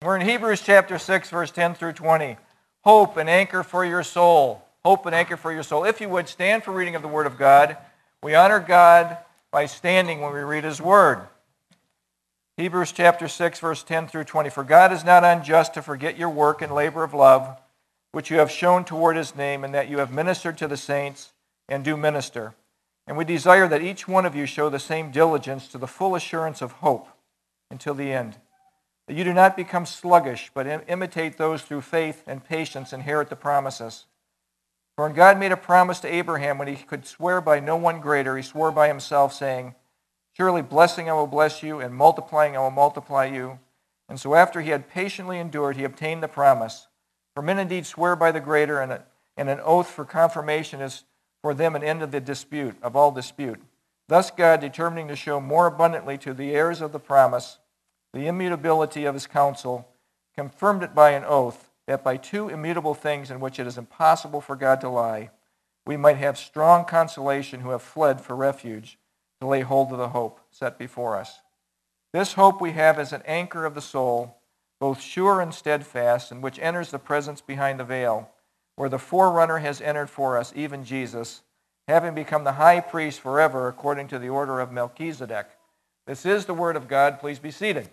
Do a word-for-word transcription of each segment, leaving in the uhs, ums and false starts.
We're in Hebrews chapter six, verse ten through twenty. Hope, an anchor for your soul. Hope, an anchor for your soul. If you would, stand for reading of the Word of God. We honor God by standing when we read His Word. Hebrews chapter six, verse ten through twenty. For God is not unjust to forget your work and labor of love, which you have shown toward His name, and that you have ministered to the saints and do minister. And we desire that each one of you show the same diligence to the full assurance of hope until the end. That you do not become sluggish, but im- imitate those through faith and patience inherit the promises. For when God made a promise to Abraham when he could swear by no one greater, he swore by himself, saying, Surely blessing I will bless you, and multiplying I will multiply you. And so after he had patiently endured, he obtained the promise. For men indeed swear by the greater, and, a, and an oath for confirmation is for them an end of the dispute, of all dispute. Thus God, determining to show more abundantly to the heirs of the promise the immutability of his counsel, confirmed it by an oath, that by two immutable things in which it is impossible for God to lie, we might have strong consolation who have fled for refuge to lay hold of the hope set before us. This hope we have as an anchor of the soul, both sure and steadfast, and which enters the presence behind the veil, where the forerunner has entered for us, even Jesus, having become the high priest forever according to the order of Melchizedek. This is the word of God. Please be seated.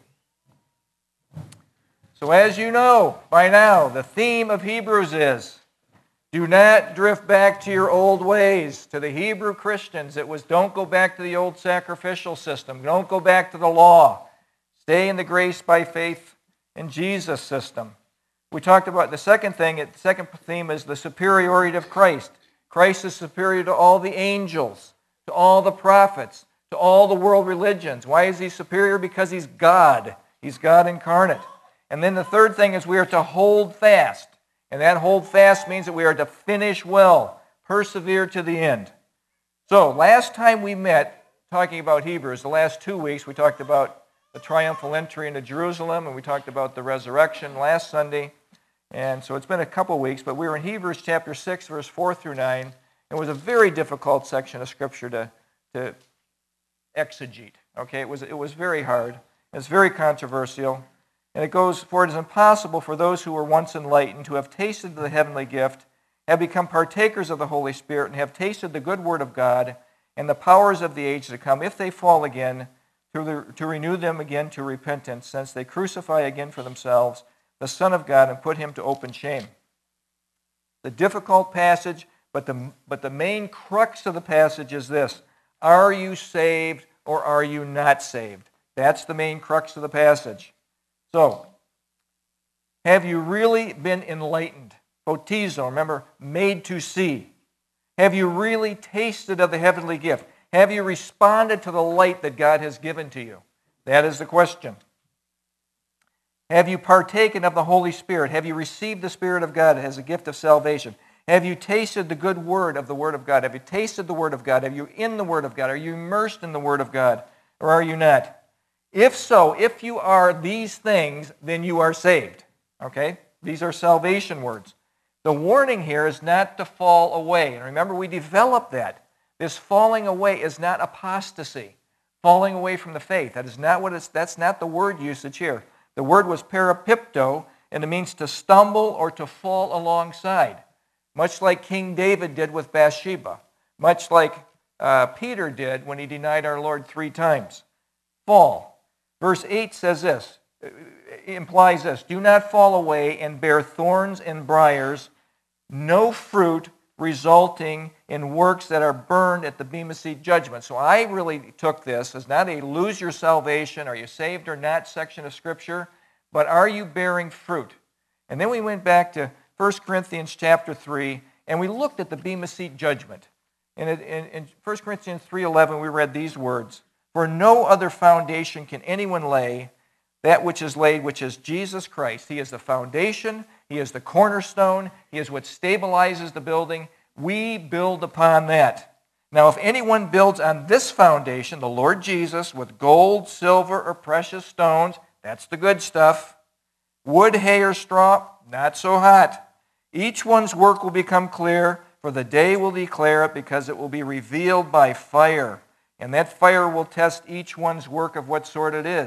So as you know by now, the theme of Hebrews is, do not drift back to your old ways. To the Hebrew Christians, it was don't go back to the old sacrificial system. Don't go back to the law. Stay in the grace by faith in Jesus system. We talked about the second thing, the second theme is the superiority of Christ. Christ is superior to all the angels, to all the prophets, to all the world religions. Why is he superior? Because he's God. He's God incarnate. And then the third thing is we are to hold fast. And that hold fast means that we are to finish well, persevere to the end. So last time we met, talking about Hebrews, the last two weeks, we talked about the triumphal entry into Jerusalem, and we talked about the resurrection last Sunday. And so it's been a couple weeks, but we were in Hebrews chapter six, verse four through nine. It was a very difficult section of Scripture to, to exegete. Okay, it was, it was very hard. It's very controversial. And it goes, for it is impossible for those who were once enlightened, who have tasted the heavenly gift, have become partakers of the Holy Spirit, and have tasted the good word of God and the powers of the age to come, if they fall again, to, the, to renew them again to repentance, since they crucify again for themselves the Son of God and put him to open shame. The difficult passage, but the, but the main crux of the passage is this. Are you saved or are you not saved? That's the main crux of the passage. So, have you really been enlightened? Photizo, remember, made to see. Have you really tasted of the heavenly gift? Have you responded to the light that God has given to you? That is the question. Have you partaken of the Holy Spirit? Have you received the Spirit of God as a gift of salvation? Have you tasted the good word of the Word of God? Have you tasted the Word of God? Are you in the Word of God? Are you immersed in the Word of God? Or are you not? If so, if you are these things, then you are saved. Okay? These are salvation words. The warning here is not to fall away. And remember, we developed that. This falling away is not apostasy, falling away from the faith. That is not what it's, that's not the word usage here. The word was parapipto, and it means to stumble or to fall alongside, much like King David did with Bathsheba, much like uh, Peter did when he denied our Lord three times. Fall. Verse eight says this, implies this, do not fall away and bear thorns and briars, no fruit resulting in works that are burned at the Bema Seat judgment. So I really took this as not a lose your salvation, are you saved or not section of Scripture, but are you bearing fruit? And then we went back to First Corinthians chapter three, and we looked at the Bema Seat judgment. And in, in, in First Corinthians three eleven, we read these words, for no other foundation can anyone lay, that which is laid, which is Jesus Christ. He is the foundation. He is the cornerstone. He is what stabilizes the building. We build upon that. Now, if anyone builds on this foundation, the Lord Jesus, with gold, silver, or precious stones, that's the good stuff. Wood, hay, or straw, not so hot. Each one's work will become clear, for the day will declare it, because it will be revealed by fire. And that fire will test each one's work of what sort it is.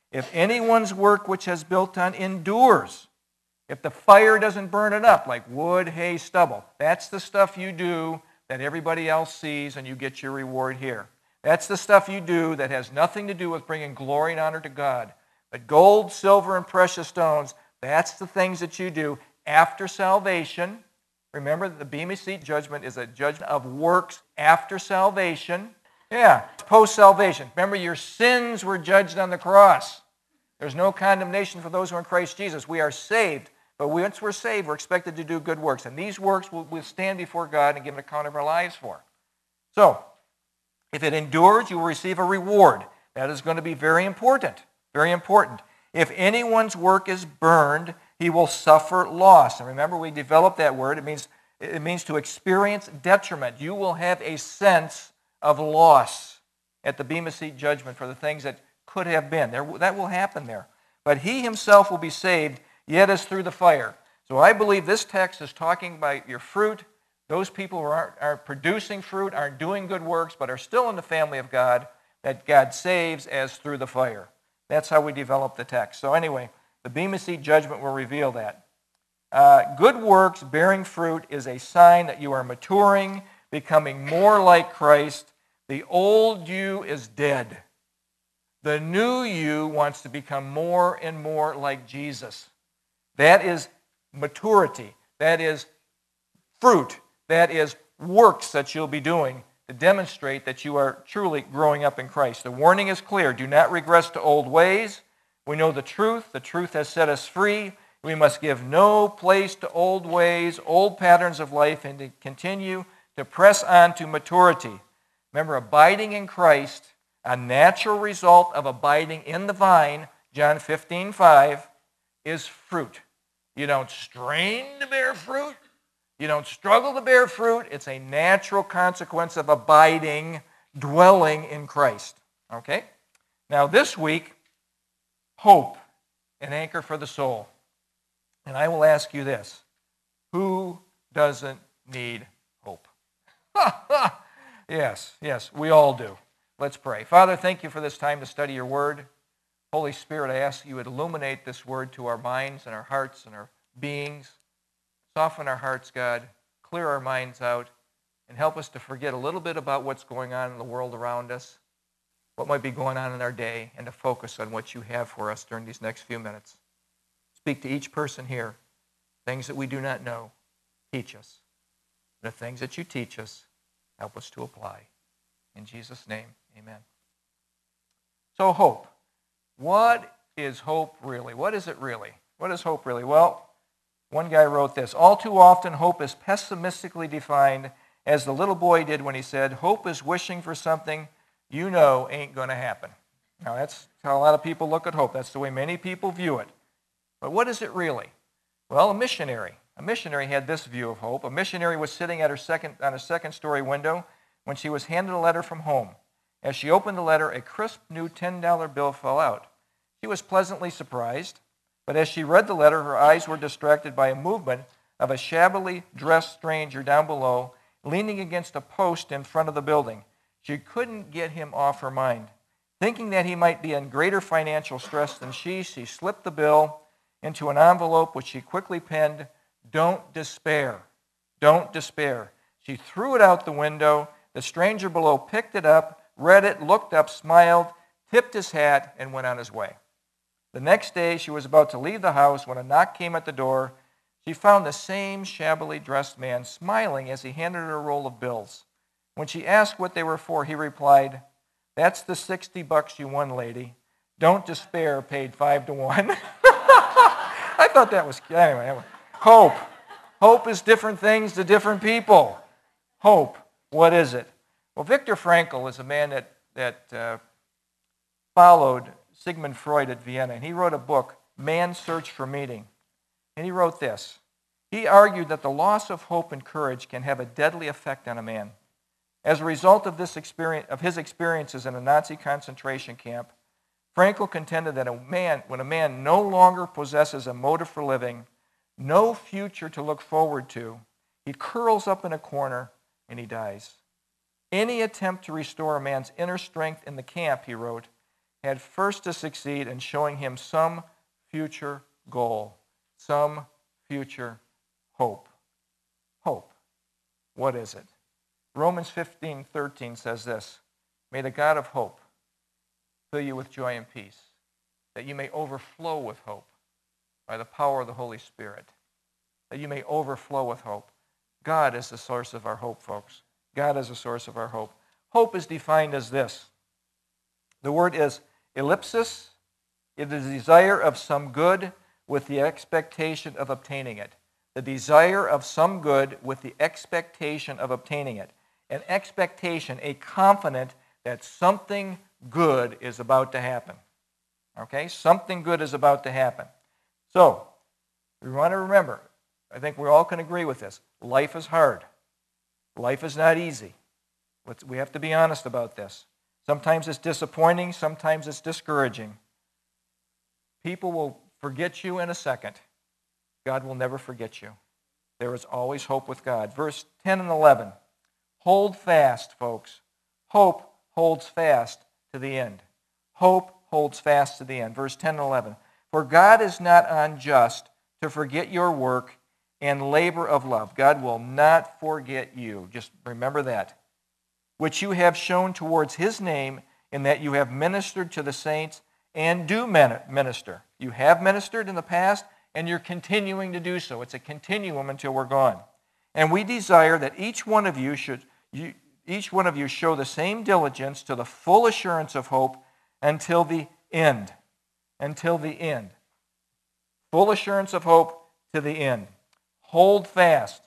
If anyone's work which has built on endures, if the fire doesn't burn it up like wood, hay, stubble, that's the stuff you do that everybody else sees and you get your reward here. That's the stuff you do that has nothing to do with bringing glory and honor to God. But gold, silver, and precious stones, that's the things that you do after salvation. Remember, the Bema Seat judgment is a judgment of works after salvation. Yeah, post-salvation. Remember, your sins were judged on the cross. There's no condemnation for those who are in Christ Jesus. We are saved, but once we're saved, we're expected to do good works. And these works we'll, we'll stand before God and give an account of our lives for. So, if it endures, you will receive a reward. That is going to be very important. Very important. If anyone's work is burned, he will suffer loss. And remember, we developed that word. It means, it means to experience detriment. You will have a sense of loss at the Bema Seat judgment for the things that could have been. There, that will happen there. But he himself will be saved, yet as through the fire. So I believe this text is talking about your fruit. Those people who aren't, aren't producing fruit, aren't doing good works, but are still in the family of God, that God saves as through the fire. That's how we develop the text. So anyway, the Bema Seat judgment will reveal that. Uh, good works, bearing fruit, is a sign that you are maturing, becoming more like Christ. The old you is dead. The new you wants to become more and more like Jesus. That is maturity. That is fruit. That is works that you'll be doing to demonstrate that you are truly growing up in Christ. The warning is clear. Do not regress to old ways. We know the truth. The truth has set us free. We must give no place to old ways, old patterns of life, and to continue to press on to maturity. Remember, abiding in Christ, a natural result of abiding in the vine, John fifteen five, is fruit. You don't strain to bear fruit. You don't struggle to bear fruit. It's a natural consequence of abiding, dwelling in Christ. Okay? Now this week, hope, an anchor for the soul. And I will ask you this. Who doesn't need hope? Yes, yes, we all do. Let's pray. Father, thank you for this time to study your word. Holy Spirit, I ask you would illuminate this word to our minds and our hearts and our beings. Soften our hearts, God. Clear our minds out. And help us to forget a little bit about what's going on in the world around us, what might be going on in our day, and to focus on what you have for us during these next few minutes. Speak to each person here. Things that we do not know, teach us. The things that you teach us, help us to apply. In Jesus' name, amen. So hope. What is hope really? What is it really? What is hope really? Well, one guy wrote this. All too often, hope is pessimistically defined as the little boy did when he said, hope is wishing for something you know ain't going to happen. Now, that's how a lot of people look at hope. That's the way many people view it. But what is it really? Well, a missionary. A missionary had this view of hope. A missionary was sitting at her second, on a second-story window when she was handed a letter from home. As she opened the letter, a crisp new ten dollar bill fell out. She was pleasantly surprised, but as she read the letter, her eyes were distracted by a movement of a shabbily dressed stranger down below, leaning against a post in front of the building. She couldn't get him off her mind. Thinking that he might be in greater financial stress than she, she slipped the bill into an envelope which she quickly penned, "Don't despair. Don't despair." She threw it out the window. The stranger below picked it up, read it, looked up, smiled, tipped his hat, and went on his way. The next day, she was about to leave the house when a knock came at the door. She found the same shabbily dressed man smiling as he handed her a roll of bills. When she asked what they were for, he replied, "That's the sixty bucks you won, lady. Don't despair, paid five to one." I thought that was, anyway, hope. Hope is different things to different people. Hope, what is it? Well, Viktor Frankl is a man that, that uh, followed Sigmund Freud at Vienna, and he wrote a book, Man's Search for Meaning. And he wrote this. He argued that the loss of hope and courage can have a deadly effect on a man. As a result of, this experience, of his experiences in a Nazi concentration camp, Frankl contended that a man, when a man no longer possesses a motive for living, no future to look forward to, he curls up in a corner and he dies. Any attempt to restore a man's inner strength in the camp, he wrote, had first to succeed in showing him some future goal, some future hope. Hope. What is it? Romans fifteen thirteen says this, "May the God of hope fill you with joy and peace, that you may overflow with hope by the power of the Holy Spirit." That you may overflow with hope. God is the source of our hope, folks. God is the source of our hope. Hope is defined as this. The word is ellipsis. It is the desire of some good with the expectation of obtaining it. The desire of some good with the expectation of obtaining it. An expectation, a confidence that something good is about to happen. Okay? Something good is about to happen. So, we want to remember, I think we all can agree with this. Life is hard. Life is not easy. We have to be honest about this. Sometimes it's disappointing. Sometimes it's discouraging. People will forget you in a second. God will never forget you. There is always hope with God. Verse ten and eleven. Hold fast, folks. Hope holds fast to the end. Hope holds fast to the end. Verse ten and eleven. For God is not unjust to forget your work and labor of love. God will not forget you. Just remember that. Which you have shown towards his name, in that you have ministered to the saints and do minister. You have ministered in the past, and you're continuing to do so. It's a continuum until we're gone. And we desire that each one of you should, you, each one of you show the same diligence to the full assurance of hope until the end. Until the end. Full assurance of hope to the end. Hold fast.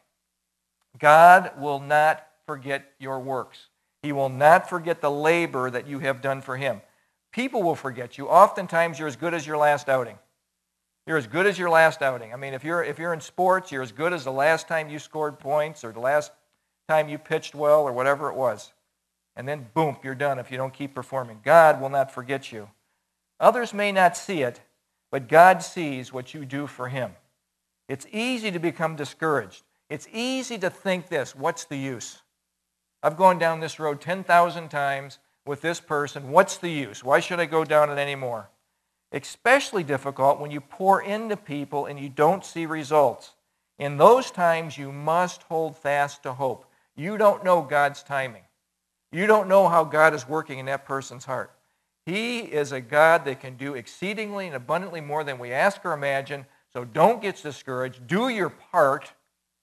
God will not forget your works. He will not forget the labor that you have done for him. People will forget you. Oftentimes, you're as good as your last outing. You're as good as your last outing. I mean, if you're if you're in sports, you're as good as the last time you scored points or the last time you pitched well or whatever it was. And then, boom, you're done if you don't keep performing. God will not forget you. Others may not see it, but God sees what you do for him. It's easy to become discouraged. It's easy to think this, what's the use? I've gone down this road ten thousand times with this person. What's the use? Why should I go down it anymore? Especially difficult when you pour into people and you don't see results. In those times, you must hold fast to hope. You don't know God's timing. You don't know how God is working in that person's heart. He is a God that can do exceedingly and abundantly more than we ask or imagine. So don't get discouraged. Do your part,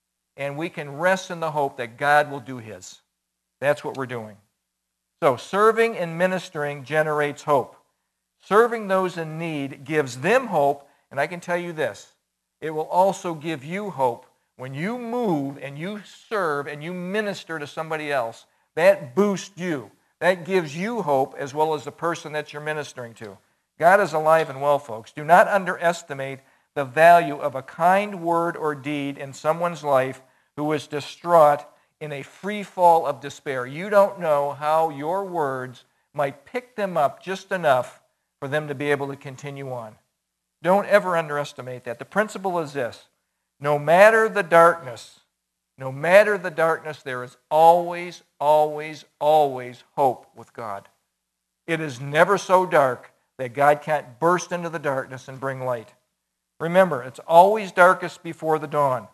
and we can rest in the hope that God will do his. That's what we're doing. So serving and ministering generates hope. Serving those in need gives them hope, and I can tell you this, it will also give you hope. When you move and you serve and you minister to somebody else, that boosts you. That gives you hope as well as the person that you're ministering to. God is alive and well, folks. Do not underestimate the value of a kind word or deed in someone's life who is distraught in a free fall of despair. You don't know how your words might pick them up just enough for them to be able to continue on. Don't ever underestimate that. The principle is this. No matter the darkness, no matter the darkness, there is always, always, always hope with God. It is never so dark that God can't burst into the darkness and bring light. Remember, it's always darkest before the dawn.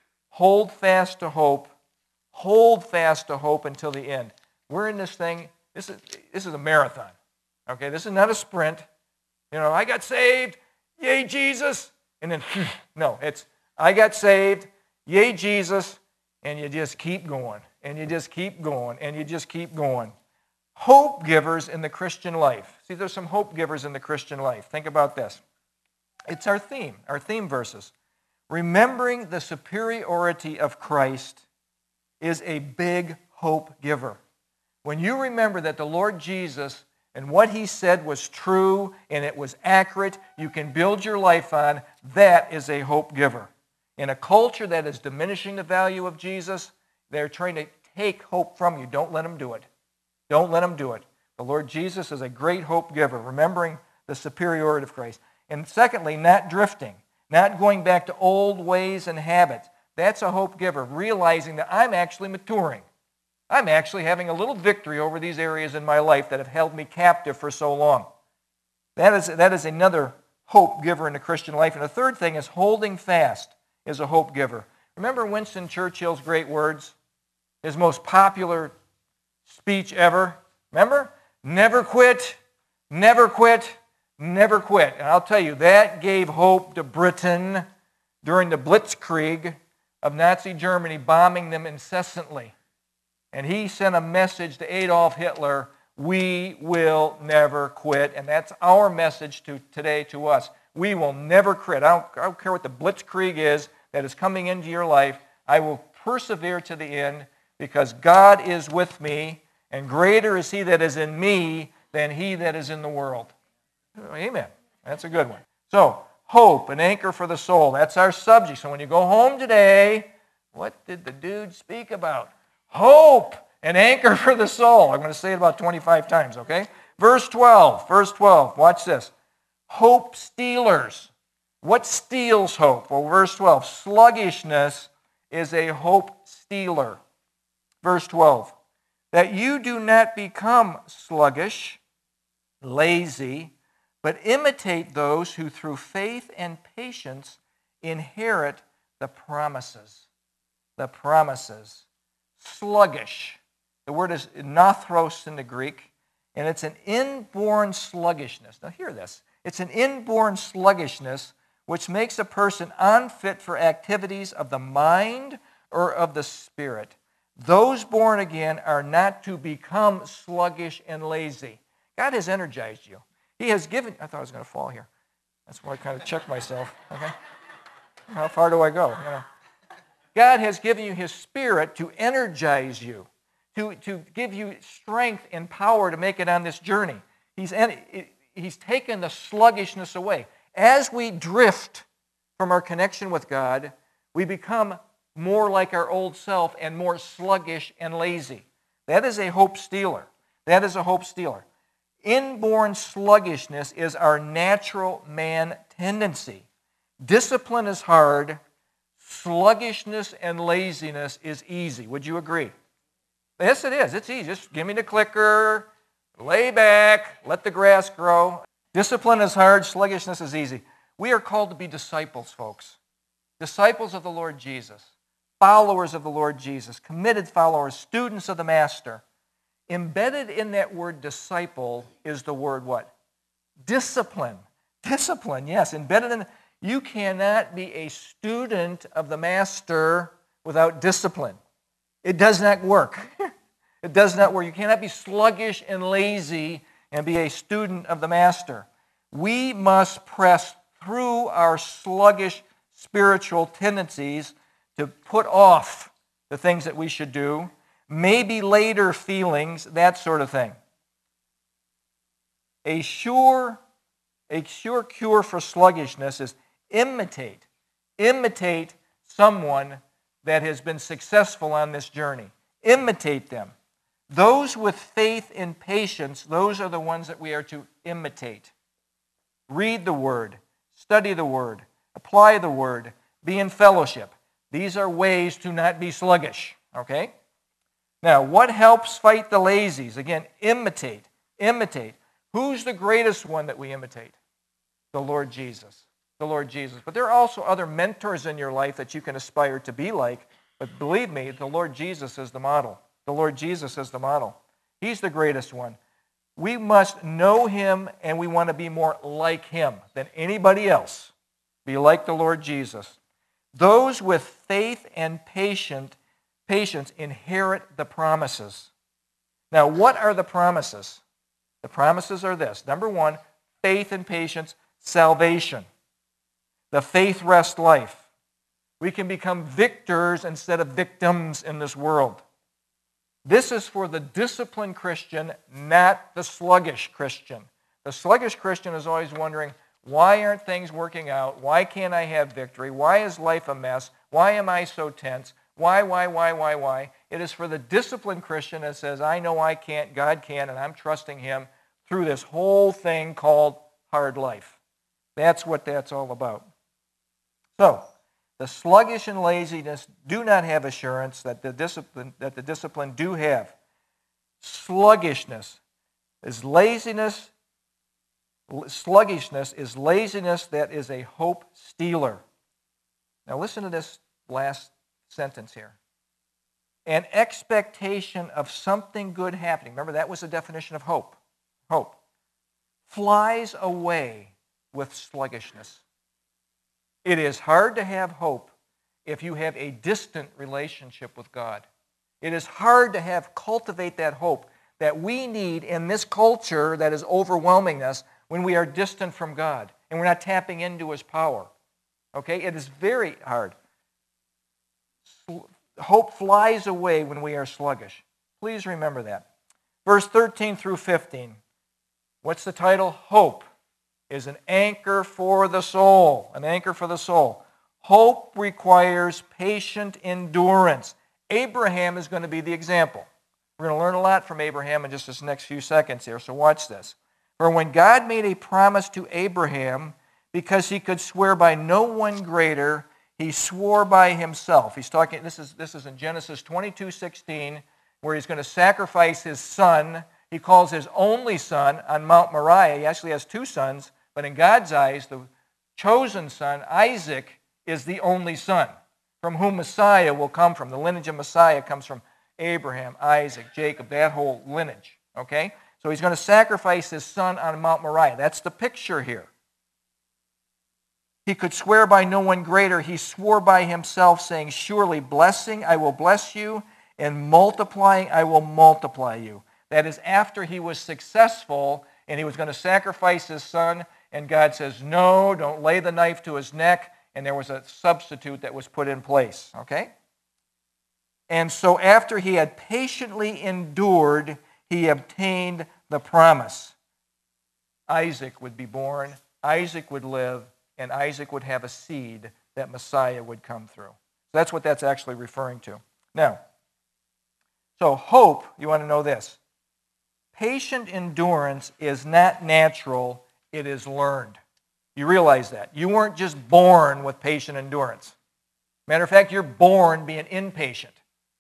Hold fast to hope. Hold fast to hope until the end. We're in this thing, this is, this is a marathon. Okay, this is not a sprint. You know, I got saved, yay Jesus, and then, no, it's, I got saved, yay Jesus, and you just keep going, and you just keep going, and you just keep going. Hope givers in the Christian life. See, there's some hope givers in the Christian life. Think about this. It's our theme, our theme verses. Remembering the superiority of Christ is a big hope giver. When you remember that the Lord Jesus and what he said was true and it was accurate, you can build your life on, that is a hope giver. In a culture that is diminishing the value of Jesus, they're trying to take hope from you. Don't let them do it. Don't let them do it. The Lord Jesus is a great hope giver, remembering the superiority of Christ. And secondly, not drifting, not going back to old ways and habits. That's a hope giver, realizing that I'm actually maturing. I'm actually having a little victory over these areas in my life that have held me captive for so long. That is, that is another hope giver in the Christian life. And the third thing is holding fast is a hope giver. Remember Winston Churchill's great words? His most popular speech ever? Remember? Never quit, never quit, never quit. And I'll tell you, that gave hope to Britain during the Blitzkrieg of Nazi Germany, bombing them incessantly. And he sent a message to Adolf Hitler, we will never quit. And that's our message to today to us. We will never quit. I don't, I don't care what the Blitzkrieg is that is coming into your life. I will persevere to the end because God is with me, and greater is he that is in me than he that is in the world. Amen. That's a good one. So, hope, an anchor for the soul. That's our subject. So when you go home today, what did the dude speak about? Hope, an anchor for the soul. I'm going to say it about twenty-five times, okay? Verse twelve. Verse twelve. Watch this. Hope stealers. What steals hope? Well, verse twelve. Sluggishness is a hope stealer. Verse twelve. That you do not become sluggish, lazy, but imitate those who through faith and patience inherit the promises. The promises. Sluggish. The word is nothros in the Greek, and it's an inborn sluggishness. Now hear this. It's an inborn sluggishness which makes a person unfit for activities of the mind or of the spirit. Those born again are not to become sluggish and lazy. God has energized you. He has given, I thought I was going to fall here. That's why I kind of checked myself. Okay, how far do I go? You know. God has given you His Spirit to energize you, to, to give you strength and power to make it on this journey. He's, he's taken the sluggishness away. As we drift from our connection with God, we become more like our old self and more sluggish and lazy. That is a hope stealer. That is a hope stealer. Inborn sluggishness is our natural man tendency. Discipline is hard. Sluggishness and laziness is easy. Would you agree? Yes, it is. It's easy. Just give me the clicker, lay back, let the grass grow. Discipline is hard. Sluggishness is easy. We are called to be disciples, folks. Disciples of the Lord Jesus. Followers of the Lord Jesus. Committed followers. Students of the Master. Embedded in that word disciple is the word what? Discipline. Discipline, yes. Embedded in, you cannot be a student of the Master without discipline. It does not work. It does not work. You cannot be sluggish and lazy and be a student of the Master. We must press through our sluggish spiritual tendencies to put off the things that we should do, maybe later feelings, that sort of thing. A sure, a sure cure for sluggishness is imitate. Imitate someone that has been successful on this journey. Imitate them. Those with faith and patience, those are the ones that we are to imitate. Read the Word, study the Word, apply the Word, be in fellowship. These are ways to not be sluggish, okay? Now, what helps fight the lazies? Again, imitate, imitate. Who's the greatest one that we imitate? The Lord Jesus, the Lord Jesus. But there are also other mentors in your life that you can aspire to be like, but believe me, the Lord Jesus is the model. The Lord Jesus is the model. He's the greatest one. We must know Him, and we want to be more like Him than anybody else. Be like the Lord Jesus. Those with faith and patient, patience inherit the promises. Now, what are the promises? The promises are this. Number one, faith and patience, salvation. The faith rest life. We can become victors instead of victims in this world. This is for the disciplined Christian, not the sluggish Christian. The sluggish Christian is always wondering, why aren't things working out? Why can't I have victory? Why is life a mess? Why am I so tense? Why, why, why, why, why? It is for the disciplined Christian that says, I know I can't, God can, and I'm trusting Him through this whole thing called hard life. That's what that's all about. So, the sluggish and laziness do not have assurance that the discipline that the discipline do have. Sluggishness is laziness Sluggishness is laziness that is a hope stealer. Now listen to this last sentence here. An expectation of something good happening. Remember, that was the definition of hope. Hope. Flies away with sluggishness. It is hard to have hope if you have a distant relationship with God. It is hard to have cultivate that hope that we need in this culture that is overwhelming us when we are distant from God and we're not tapping into His power. Okay? It is very hard. Hope flies away when we are sluggish. Please remember that. Verse thirteen through fifteen. What's the title? Hope is an anchor for the soul. An anchor for the soul. Hope requires patient endurance. Abraham is going to be the example. We're going to learn a lot from Abraham in just this next few seconds here, so watch this. For when God made a promise to Abraham, because he could swear by no one greater, he swore by himself. He's talking, this is, this is in Genesis twenty-two sixteen, where he's going to sacrifice his son. He calls his only son on Mount Moriah. He actually has two sons, but in God's eyes, the chosen son, Isaac, is the only son, from whom Messiah will come from. The lineage of Messiah comes from Abraham, Isaac, Jacob, that whole lineage. Okay? So he's going to sacrifice his son on Mount Moriah. That's the picture here. He could swear by no one greater. He swore by himself, saying, surely blessing I will bless you, and multiplying I will multiply you. That is after he was successful and he was going to sacrifice his son, and God says, no, don't lay the knife to his neck, and there was a substitute that was put in place. Okay? And so after he had patiently endured, he obtained the promise. Isaac would be born, Isaac would live, and Isaac would have a seed that Messiah would come through. So that's what that's actually referring to. Now, so hope, you want to know this. Patient endurance is not natural, it is learned. You realize that. You weren't just born with patient endurance. Matter of fact, you're born being impatient.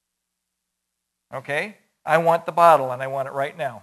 Okay? I want the bottle and I want it right now.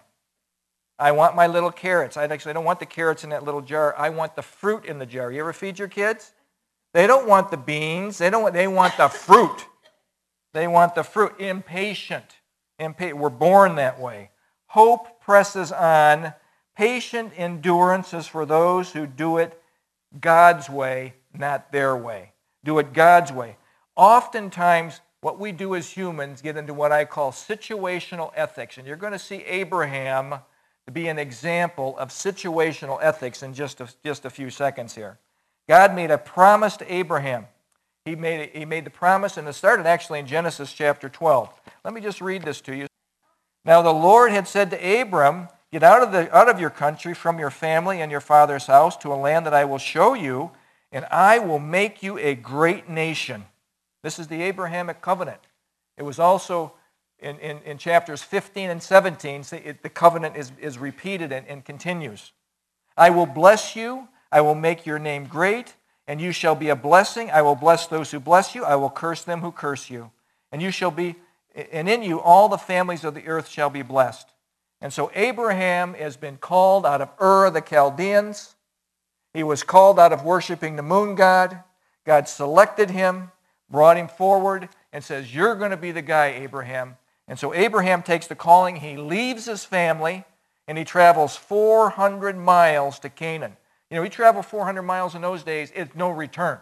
I want my little carrots. I actually don't want the carrots in that little jar. I want the fruit in the jar. You ever feed your kids? They don't want the beans. They don't want, they want the fruit. They want the fruit. Impatient. Impa- We're born that way. Hope presses on. Patient endurance is for those who do it God's way, not their way. Do it God's way. Oftentimes, what we do as humans get into what I call situational ethics. And you're going to see Abraham to be an example of situational ethics in just a, just a few seconds here. God made a promise to Abraham. He made, he made the promise, and it started actually in Genesis chapter twelve. Let me just read this to you. Now the Lord had said to Abram, get out of, the, out of your country, from your family and your father's house, to a land that I will show you, and I will make you a great nation. This is the Abrahamic covenant. It was also in, in, in chapters fifteen and seventeen, it, the covenant is, is repeated and, and continues. I will bless you, I will make your name great, and you shall be a blessing. I will bless those who bless you, I will curse them who curse you. And you shall be, and in you all the families of the earth shall be blessed. And so Abraham has been called out of Ur of the Chaldeans. He was called out of worshiping the moon god. God selected him, brought him forward, and says, you're going to be the guy, Abraham. And so Abraham takes the calling. He leaves his family, and he travels four hundred miles to Canaan. You know, he traveled four hundred miles in those days. It's no return.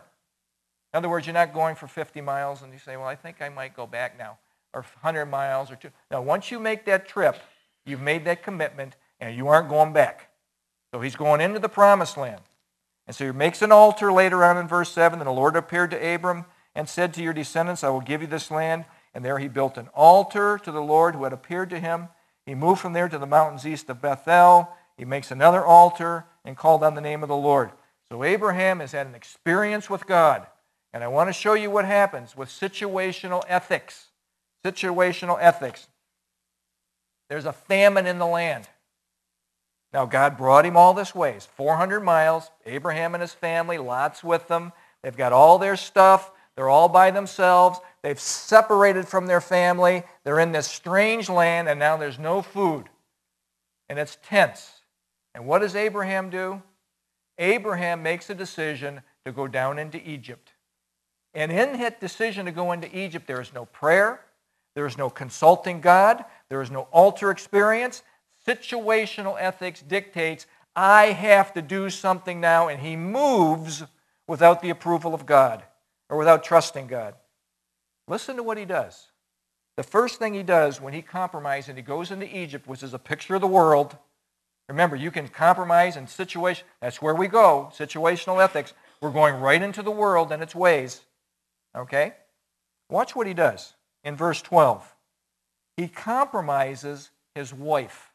In other words, you're not going for fifty miles, and you say, well, I think I might go back now, or one hundred miles or two. Now, once you make that trip, you've made that commitment, and you aren't going back. So he's going into the promised land. And so he makes an altar later on in verse seven, and the Lord appeared to Abram and said to your descendants, I will give you this land. And there he built an altar to the Lord who had appeared to him. He moved from there to the mountains east of Bethel. He makes another altar and called on the name of the Lord. So Abraham has had an experience with God. And I want to show you what happens with situational ethics. Situational ethics. There's a famine in the land. Now God brought him all this ways, four hundred miles, Abraham and his family, Lot's with them. They've got all their stuff. They're all by themselves. They've separated from their family. They're in this strange land, and now there's no food. And it's tense. And what does Abraham do? Abraham makes a decision to go down into Egypt. And in that decision to go into Egypt, there is no prayer, there is no consulting God, there is no altar experience. Situational ethics dictates, I have to do something now, and he moves without the approval of God or without trusting God. Listen to what he does. The first thing he does when he compromises and he goes into Egypt, which is a picture of the world. Remember, you can compromise in situation. That's where we go, situational ethics. We're going right into the world and its ways. Okay? Watch what he does in verse twelve. He compromises his wife.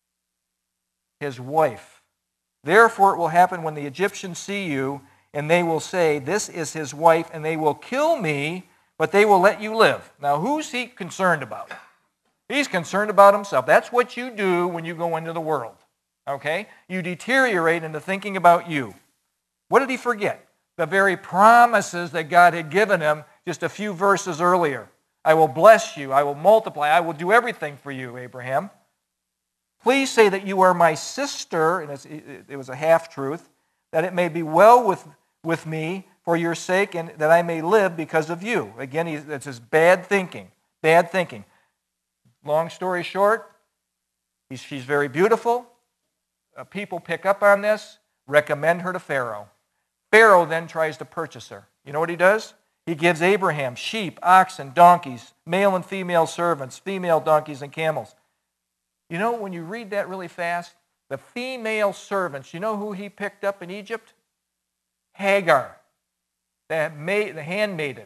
His wife. Therefore it will happen when the Egyptians see you, and they will say, this is his wife, and they will kill me, but they will let you live. Now, who's he concerned about? He's concerned about himself. That's what you do when you go into the world. Okay? You deteriorate into thinking about you. What did he forget? The very promises that God had given him just a few verses earlier. I will bless you. I will multiply. I will do everything for you, Abraham. Please say that you are my sister, and it was a half-truth, that it may be well with, with me for your sake and that I may live because of you. Again, it's his bad thinking. Bad thinking. Long story short, he's, she's very beautiful. Uh, people pick up on this, recommend her to Pharaoh. Pharaoh then tries to purchase her. You know what he does? He gives Abraham sheep, oxen, donkeys, male and female servants, female donkeys and camels. You know, when you read that really fast, the female servants, you know who he picked up in Egypt? Hagar, the, maid, the handmaiden.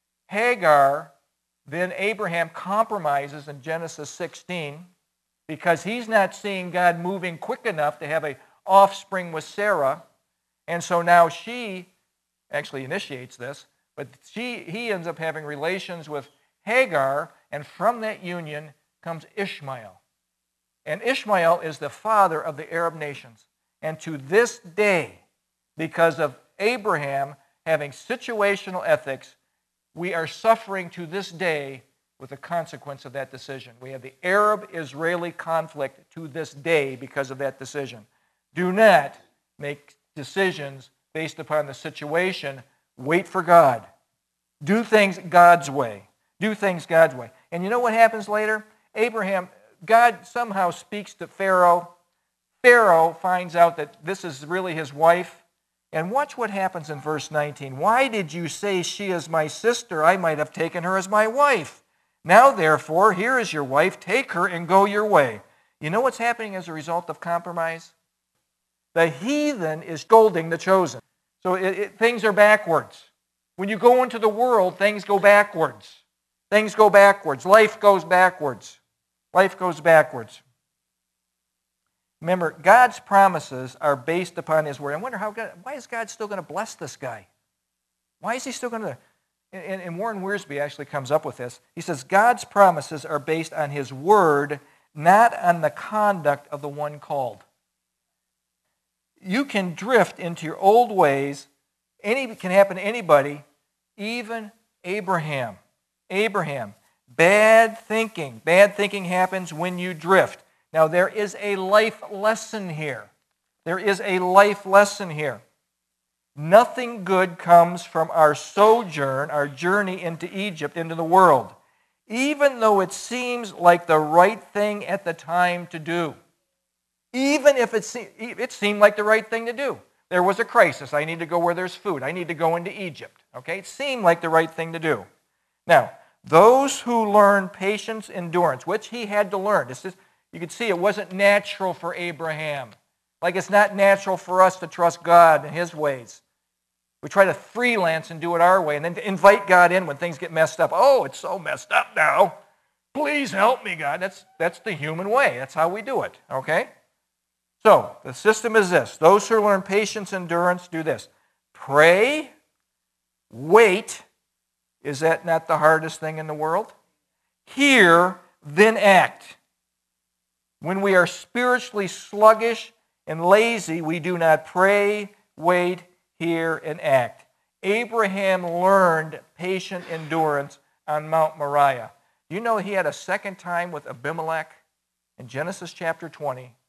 Hagar, then Abraham compromises in Genesis sixteen because he's not seeing God moving quick enough to have an offspring with Sarah. And so now she actually initiates this, but she, he ends up having relations with Hagar, and from that union comes Ishmael. And Ishmael is the father of the Arab nations. And to this day, because of Abraham having situational ethics, we are suffering to this day with the consequence of that decision. We have the Arab-Israeli conflict to this day because of that decision. Do not make decisions based upon the situation. Wait for God. Do things God's way. Do things God's way. And you know what happens later? Abraham, God somehow speaks to Pharaoh. Pharaoh finds out that this is really his wife. And watch what happens in verse nineteen. Why did you say she is my sister? I might have taken her as my wife. Now, therefore, here is your wife. Take her and go your way. You know what's happening as a result of compromise? The heathen is scolding the chosen. So it, it, things are backwards. When you go into the world, things go backwards. Things go backwards. Life goes backwards. Life goes backwards. Remember, God's promises are based upon His Word. I wonder how God, why is God still going to bless this guy? Why is He still going to... And, and Warren Wiersbe actually comes up with this. He says, God's promises are based on His Word, not on the conduct of the one called. You can drift into your old ways. Any, it can happen to anybody, even Abraham. Abraham. Bad thinking. Bad thinking happens when you drift. Now, there is a life lesson here. There is a life lesson here. Nothing good comes from our sojourn, our journey into Egypt, into the world, even though it seems like the right thing at the time to do. Even if it, se- it seemed like the right thing to do. There was a crisis. I need to go where there's food. I need to go into Egypt. Okay? It seemed like the right thing to do. Now, those who learn patience, endurance, which he had to learn. This is, you can see it wasn't natural for Abraham. Like it's not natural for us to trust God and His ways. We try to freelance and do it our way and then to invite God in when things get messed up. Oh, it's so messed up now. Please help me, God. That's, that's the human way. That's how we do it. Okay? So, the system is this. Those who learn patience, endurance, do this. Pray, wait. Is that not the hardest thing in the world? Hear, then act. When we are spiritually sluggish and lazy, we do not pray, wait, hear, and act. Abraham learned patient endurance on Mount Moriah. Do you know he had a second time with Abimelech in Genesis chapter twenty?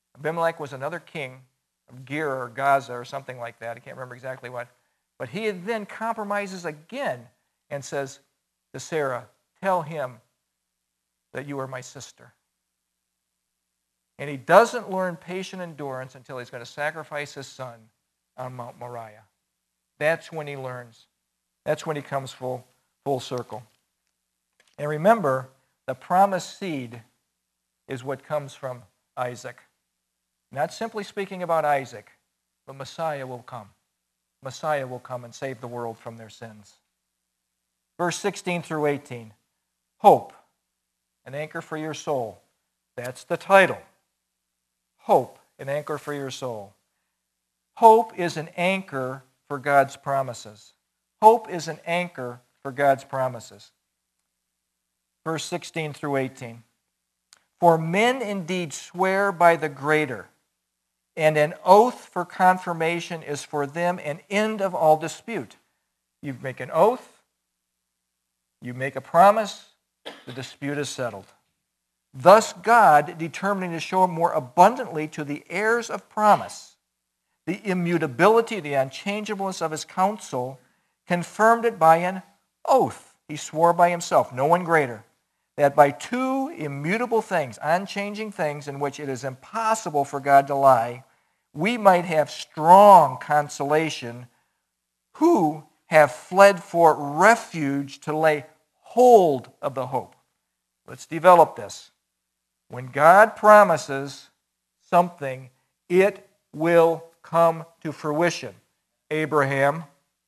Abimelech was another king of Gerar or Gaza or something like that. I can't remember exactly what. But he then compromises again and says to Sarah, tell him that you are my sister. And he doesn't learn patient endurance until he's going to sacrifice his son on Mount Moriah. That's when he learns. That's when he comes full, full circle. And remember, the promised seed is what comes from Isaac. Not simply speaking about Isaac, but Messiah will come. Messiah will come and save the world from their sins. Verse sixteen through eighteen. Hope, an anchor for your soul. That's the title. Hope, an anchor for your soul. Hope is an anchor for God's promises. Hope is an anchor for God's promises. Verse sixteen through eighteen. For men indeed swear by the greater, and an oath for confirmation is for them an end of all dispute. You make an oath, you make a promise, the dispute is settled. Thus God, determining to show more abundantly to the heirs of promise the immutability, the unchangeableness of his counsel, confirmed it by an oath. He swore by himself, no one greater, that by two immutable things, unchanging things in which it is impossible for God to lie, we might have strong consolation who have fled for refuge to lay hold of the hope. Let's develop this. When God promises something, it will come to fruition. Abraham,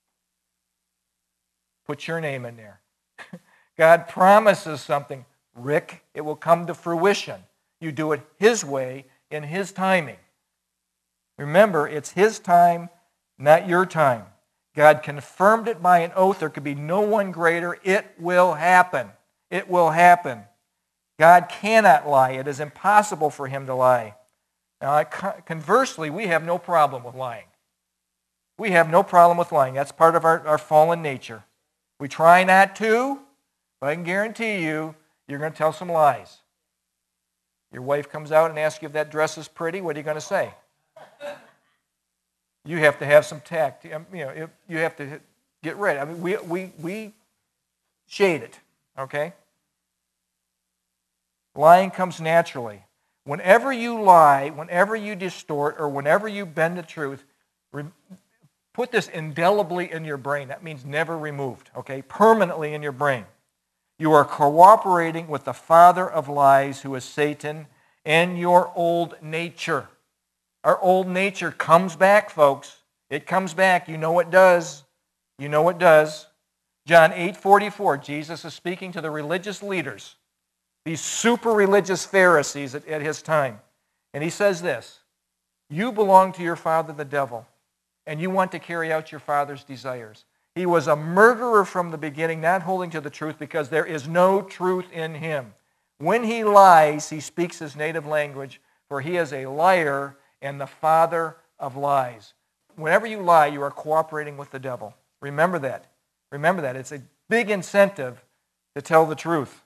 put your name in there. God promises something. Rick, it will come to fruition. You do it His way, in His timing. Remember, it's His time, not your time. God confirmed it by an oath. There could be no one greater. It will happen. It will happen. God cannot lie. It is impossible for Him to lie. Now, conversely, we have no problem with lying. We have no problem with lying. That's part of our, our fallen nature. We try not to, but I can guarantee you, you're going to tell some lies. Your wife comes out and asks you if that dress is pretty. What are you going to say? You have to have some tact. You know, you have to get ready. I mean, we we we shade it. Okay. Lying comes naturally. Whenever you lie, whenever you distort, or whenever you bend the truth, re- put this indelibly in your brain. That means never removed. Okay, permanently in your brain. You are cooperating with the father of lies, who is Satan, and your old nature. Our old nature comes back, folks. It comes back. You know it does. You know it does. John eight forty-four, Jesus is speaking to the religious leaders, these super religious Pharisees at, at his time. And he says this, you belong to your father the devil, and you want to carry out your father's desires. He was a murderer from the beginning, not holding to the truth, because there is no truth in him. When he lies, he speaks his native language, for he is a liar and the father of lies. Whenever you lie, you are cooperating with the devil. Remember that. Remember that. It's a big incentive to tell the truth.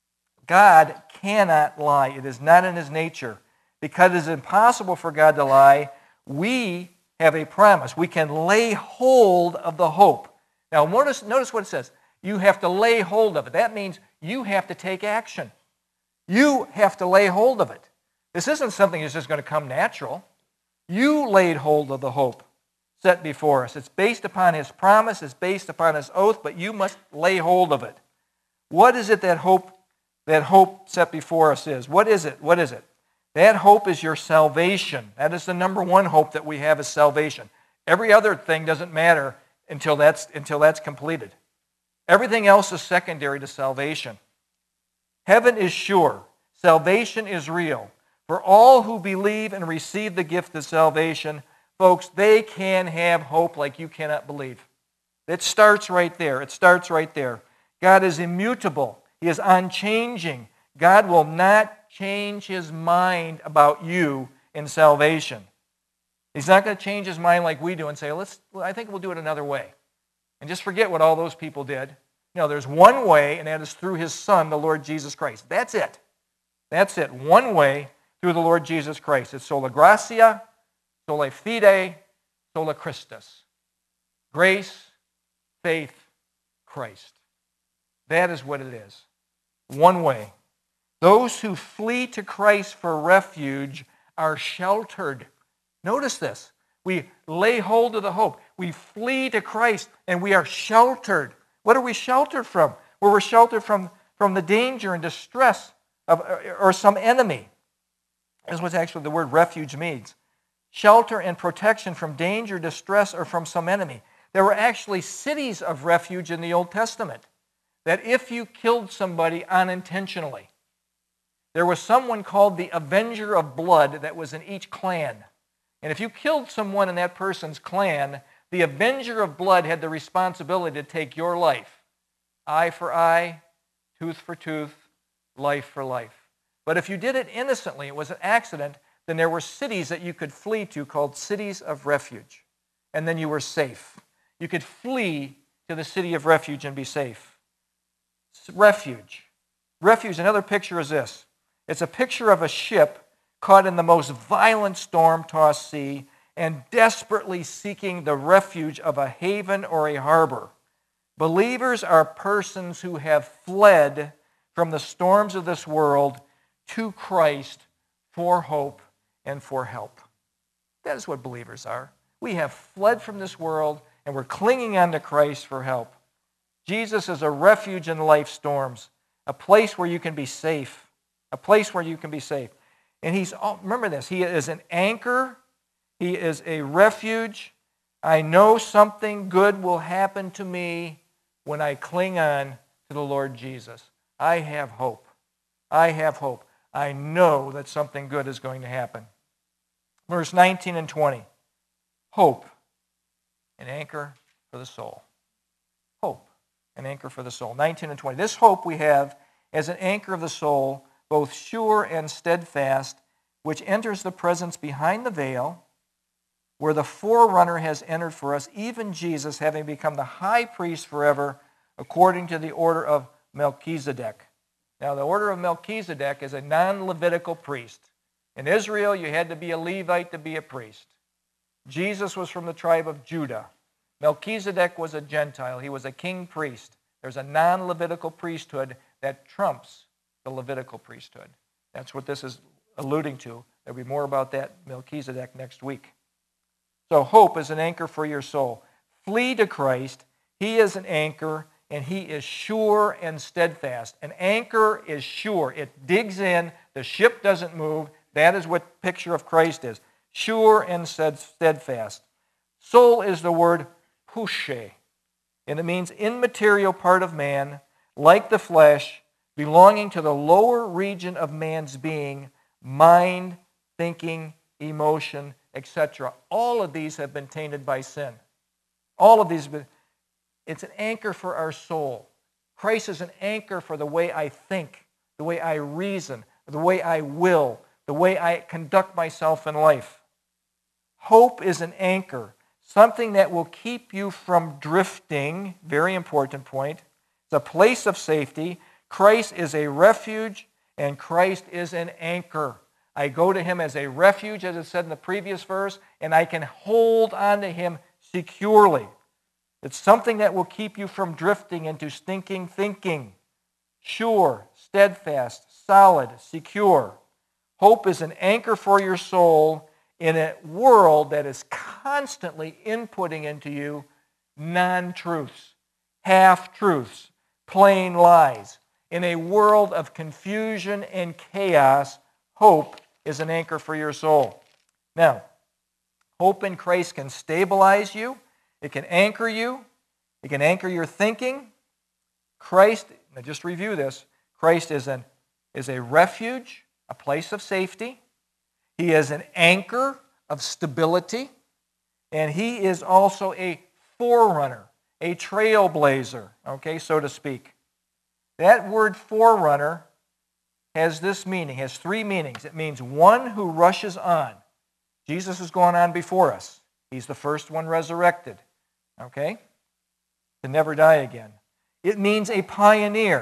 God cannot lie. It is not in His nature. Because it is impossible for God to lie, we have a promise. We can lay hold of the hope. Now, notice, notice what it says. You have to lay hold of it. That means you have to take action. You have to lay hold of it. This isn't something that's just going to come natural. You laid hold of the hope set before us. It's based upon His promise. It's based upon His oath, but you must lay hold of it. What is it that hope, that hope set before us is? What is it? What is it? That hope is your salvation. That is the number one hope that we have, is salvation. Every other thing doesn't matter until that's, until that's completed. Everything else is secondary to salvation. Heaven is sure. Salvation is real. For all who believe and receive the gift of salvation, folks, they can have hope like you cannot believe. It starts right there. It starts right there. God is immutable. He is unchanging. God will not change His mind about you in salvation. He's not going to change His mind like we do and say, "Let's. I think we'll do it another way." And just forget what all those people did. No, there's one way, and that is through His Son, the Lord Jesus Christ. That's it. That's it. One way. through the Lord Jesus Christ. It's sola gratia, sola fide, sola Christus. Grace, faith, Christ. That is what it is. One way. Those who flee to Christ for refuge are sheltered. Notice this. We lay hold of the hope. We flee to Christ and we are sheltered. What are we sheltered from? Well, we're sheltered from, from the danger and distress of or some enemy. That's what actually the word refuge means. Shelter and protection from danger, distress, or from some enemy. There were actually cities of refuge in the Old Testament. That if you killed somebody unintentionally, there was someone called the Avenger of Blood that was in each clan. And if you killed someone in that person's clan, the Avenger of Blood had the responsibility to take your life. Eye for eye, tooth for tooth, life for life. But if you did it innocently, it was an accident, then there were cities that you could flee to called cities of refuge. And then you were safe. You could flee to the city of refuge and be safe. Refuge. Refuge, another picture is this. It's a picture of a ship caught in the most violent storm-tossed sea and desperately seeking the refuge of a haven or a harbor. Believers are persons who have fled from the storms of this world to Christ for hope and for help. That is what believers are. We have fled from this world and we're clinging on to Christ for help. Jesus is a refuge in life storms, a place where you can be safe. A place where you can be safe. And he's, remember this, he is an anchor. He is a refuge. I know something good will happen to me when I cling on to the Lord Jesus. I have hope. I have hope. I know that something good is going to happen. Verse nineteen and twenty. Hope, an anchor for the soul. Hope, an anchor for the soul. nineteen and twenty. This hope we have as an anchor of the soul, both sure and steadfast, which enters the presence behind the veil, where the forerunner has entered for us, even Jesus, having become the high priest forever, according to the order of Melchizedek. Now, the order of Melchizedek is a non-Levitical priest. In Israel, you had to be a Levite to be a priest. Jesus was from the tribe of Judah. Melchizedek was a Gentile. He was a king priest. There's a non-Levitical priesthood that trumps the Levitical priesthood. That's what this is alluding to. There'll be more about that Melchizedek next week. So hope is an anchor for your soul. Flee to Christ. He is an anchor, and he is sure and steadfast. An anchor is sure. It digs in. The ship doesn't move. That is what picture of Christ is. Sure and steadfast. Soul is the word pushe, and it means immaterial part of man, like the flesh, belonging to the lower region of man's being, mind, thinking, emotion, et cetera. All of these have been tainted by sin. All of these have been, it's an anchor for our soul. Christ is an anchor for the way I think, the way I reason, the way I will, the way I conduct myself in life. Hope is an anchor, something that will keep you from drifting, very important point. It's a place of safety. Christ is a refuge, and Christ is an anchor. I go to him as a refuge, as it said in the previous verse, and I can hold on to him securely. It's something that will keep you from drifting into stinking thinking. Sure, steadfast, solid, secure. Hope is an anchor for your soul in a world that is constantly inputting into you non-truths, half-truths, plain lies. In a world of confusion and chaos, hope is an anchor for your soul. Now, hope in Christ can stabilize you. It can anchor you. It can anchor your thinking. Christ, now just review this, Christ is, an, is a refuge, a place of safety. He is an anchor of stability. And he is also a forerunner, a trailblazer, okay, so to speak. That word forerunner has this meaning, has three meanings. It means one who rushes on. Jesus has gone on before us. He's the first one resurrected, okay, to never die again. It means a pioneer.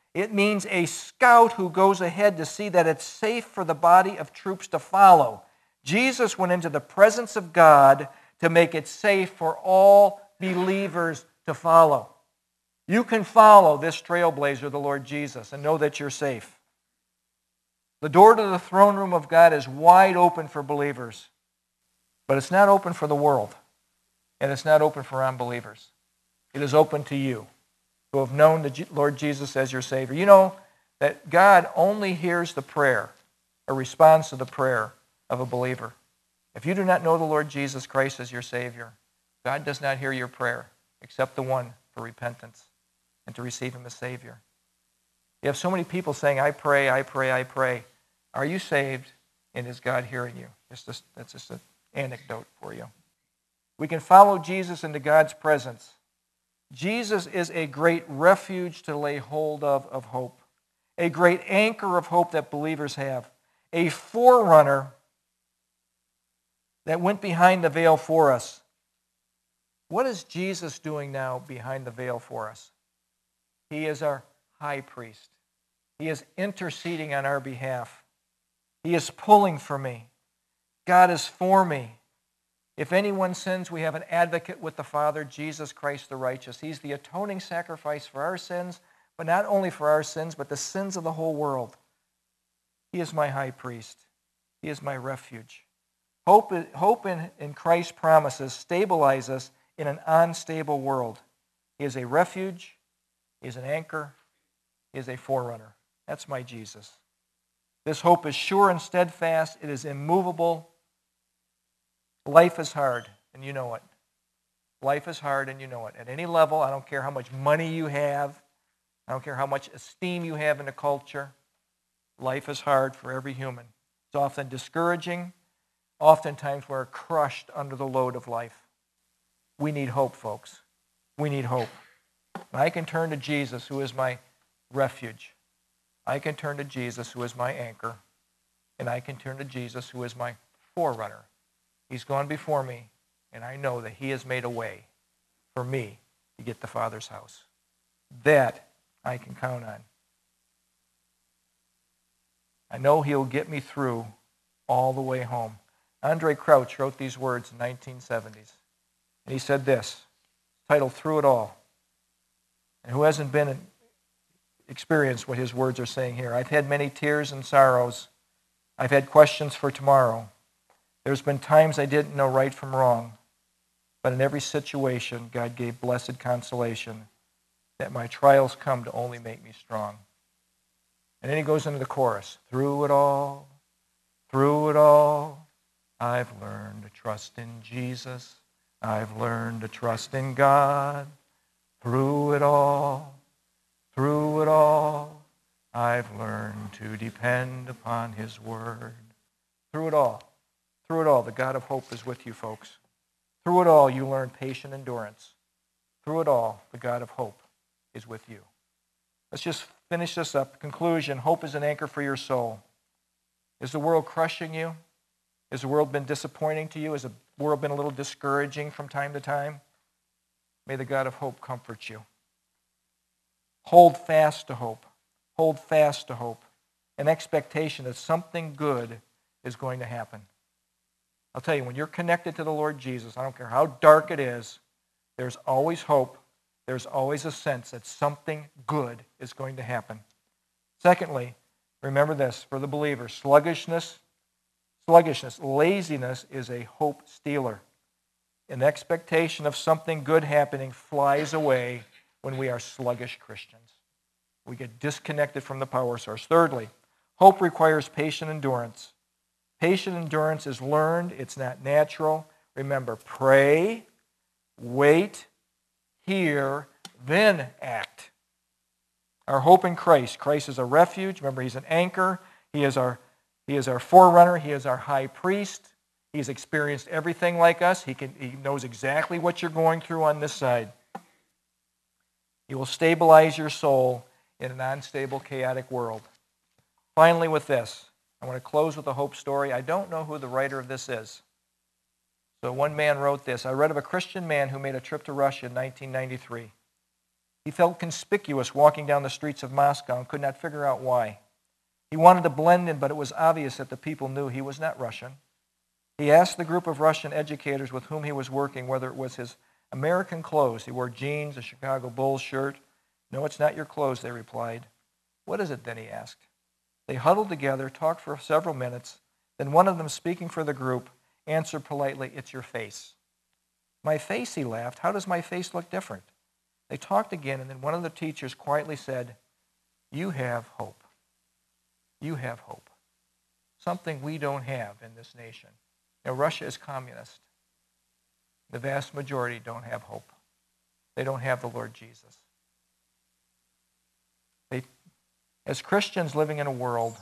It means a scout who goes ahead to see that it's safe for the body of troops to follow. Jesus went into the presence of God to make it safe for all believers to follow. You can follow this trailblazer, the Lord Jesus, and know that you're safe. The door to the throne room of God is wide open for believers, but it's not open for the world, and it's not open for unbelievers. It is open to you who have known the Lord Jesus as your Savior. You know that God only hears the prayer or responds to the prayer of a believer. If you do not know the Lord Jesus Christ as your Savior, God does not hear your prayer except the one for repentance and to receive Him as Savior. You have so many people saying, I pray, I pray, I pray. Are you saved, and is God hearing you? Just a, that's just an anecdote for you. We can follow Jesus into God's presence. Jesus is a great refuge to lay hold of of hope, a great anchor of hope that believers have, a forerunner that went behind the veil for us. What is Jesus doing now behind the veil for us? He is our high priest. He is interceding on our behalf. He is pulling for me. God is for me. If anyone sins, we have an advocate with the Father, Jesus Christ the righteous. He's the atoning sacrifice for our sins, but not only for our sins, but the sins of the whole world. He is my high priest. He is my refuge. Hope, hope in, in Christ's promises stabilize us in an unstable world. He is a refuge. He is an anchor. He is a forerunner. That's my Jesus. This hope is sure and steadfast. It is immovable. Life is hard, and you know it. Life is hard, and you know it. At any level, I don't care how much money you have. I don't care how much esteem you have in the culture. Life is hard for every human. It's often discouraging. Oftentimes, we're crushed under the load of life. We need hope, folks. We need hope. And I can turn to Jesus, who is my refuge. I can turn to Jesus, who is my anchor. And I can turn to Jesus, who is my forerunner. He's gone before me, and I know that He has made a way for me to get to the Father's house. That I can count on. I know He'll get me through all the way home. Andre Crouch wrote these words in the nineteen seventies. And he said this, titled Through It All. And who hasn't been experienced what his words are saying here? I've had many tears and sorrows. I've had questions for tomorrow. There's been times I didn't know right from wrong. But in every situation, God gave blessed consolation that my trials come to only make me strong. And then he goes into the chorus. Through it all, through it all, I've learned to trust in Jesus. I've learned to trust in God. Through it all, through it all, I've learned to depend upon His word. Through it all, through it all, the God of hope is with you, folks. Through it all, you learn patient endurance. Through it all, the God of hope is with you. Let's just finish this up. Conclusion, hope is an anchor for your soul. Is the world crushing you? Has the world been disappointing to you? Has the world been a little discouraging from time to time? May the God of hope comfort you. Hold fast to hope. Hold fast to hope. An expectation that something good is going to happen. I'll tell you, when you're connected to the Lord Jesus, I don't care how dark it is, there's always hope. There's always a sense that something good is going to happen. Secondly, remember this, for the believer, sluggishness, sluggishness, laziness is a hope stealer. An expectation of something good happening flies away when we are sluggish Christians. We get disconnected from the power source. Thirdly, hope requires patient endurance. Patient endurance is learned. It's not natural. Remember, pray, wait, hear, then act. Our hope in Christ. Christ is a refuge. Remember, He's an anchor. He is our, he is our forerunner. He is our high priest. He's experienced everything like us. He, can, he knows exactly what you're going through on this side. He will stabilize your soul in an unstable, chaotic world. Finally, with this, I want to close with a hope story. I don't know who the writer of this is. So one man wrote this. I read of a Christian man who made a trip to Russia in nineteen ninety-three. He felt conspicuous walking down the streets of Moscow and could not figure out why. He wanted to blend in, but it was obvious that the people knew he was not Russian. He asked the group of Russian educators with whom he was working whether it was his American clothes. He wore jeans, a Chicago Bulls shirt. "No, it's not your clothes," they replied. "What is it then?" he asked. They huddled together, talked for several minutes. Then one of them, speaking for the group, answered politely, "It's your face." "My face," he laughed. "How does my face look different?" They talked again, and then one of the teachers quietly said, "You have hope. You have hope." Something we don't have in this nation. Now, Russia is communist. The vast majority don't have hope. They don't have the Lord Jesus. They, as Christians living in a world,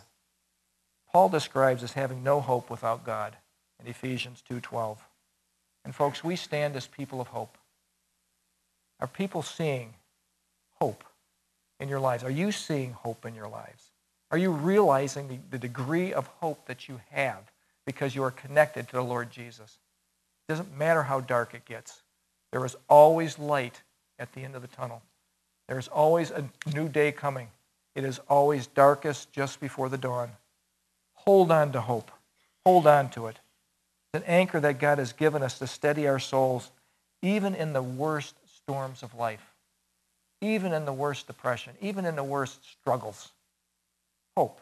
Paul describes as having no hope without God in Ephesians two twelve. And folks, we stand as people of hope. Are people seeing hope in your lives? Are you seeing hope in your lives? Are you realizing the, the degree of hope that you have because you are connected to the Lord Jesus? It doesn't matter how dark it gets. There is always light at the end of the tunnel. There is always a new day coming. It is always darkest just before the dawn. Hold on to hope. Hold on to it. It's an anchor that God has given us to steady our souls even in the worst storms of life, even in the worst depression, even in the worst struggles. Hope.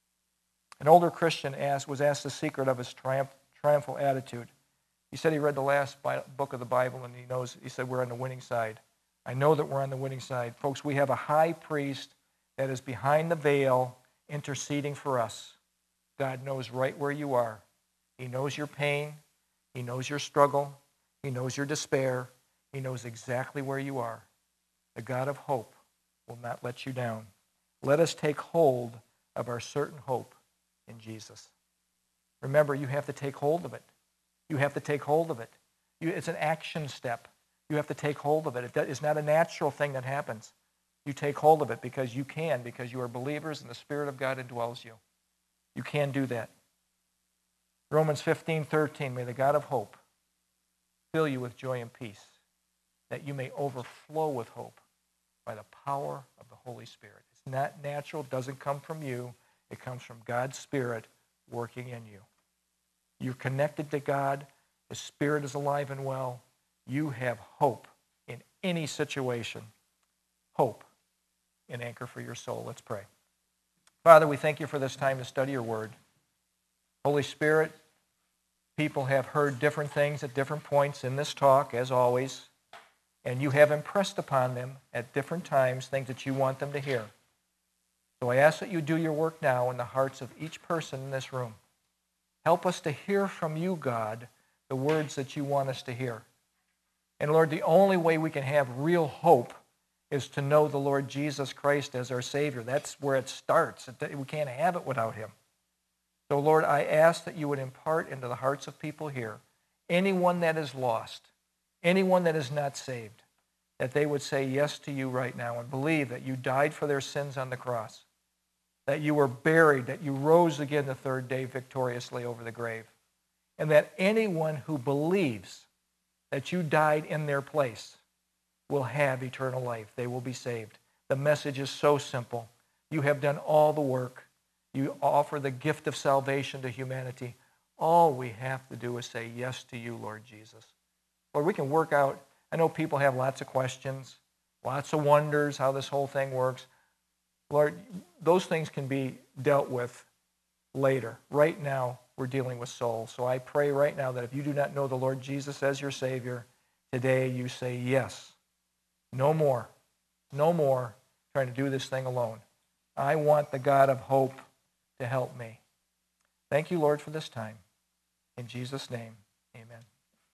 An older Christian asked, was asked the secret of his triumph, triumphal attitude. He said he read the last book of the Bible, and he knows. He said, we're on the winning side. I know that we're on the winning side. Folks, we have a high priest that is behind the veil interceding for us. God knows right where you are. He knows your pain. He knows your struggle. He knows your despair. He knows exactly where you are. The God of hope will not let you down. Let us take hold of our certain hope in Jesus. Remember, you have to take hold of it. You have to take hold of it. You, it's an action step. You have to take hold of it. It is not a natural thing that happens. You take hold of it because you can, because you are believers and the Spirit of God indwells you. You can do that. Romans fifteen thirteen, may the God of hope fill you with joy and peace, that you may overflow with hope by the power of the Holy Spirit. It's not natural, it doesn't come from you. It comes from God's Spirit working in you. You're connected to God. The Spirit is alive and well. You have hope in any situation. Hope, an anchor for your soul. Let's pray. Father, we thank you for this time to study your word. Holy Spirit, people have heard different things at different points in this talk, as always, and you have impressed upon them at different times things that you want them to hear. So I ask that you do your work now in the hearts of each person in this room. Help us to hear from you, God, the words that you want us to hear. And Lord, the only way we can have real hope is to know the Lord Jesus Christ as our Savior. That's where it starts. We can't have it without him. So Lord, I ask that you would impart into the hearts of people here, anyone that is lost, anyone that is not saved, that they would say yes to you right now and believe that you died for their sins on the cross, that you were buried, that you rose again the third day victoriously over the grave, and that anyone who believes that you died in their place will have eternal life. They will be saved. The message is so simple. You have done all the work. You offer the gift of salvation to humanity. All we have to do is say yes to you, Lord Jesus. Lord, we can work out. I know people have lots of questions, lots of wonders how this whole thing works. Lord, those things can be dealt with later. Right now, we're dealing with souls. So I pray right now that if you do not know the Lord Jesus as your Savior, today you say yes. No more. No more trying to do this thing alone. I want the God of hope to help me. Thank you, Lord, for this time. In Jesus' name.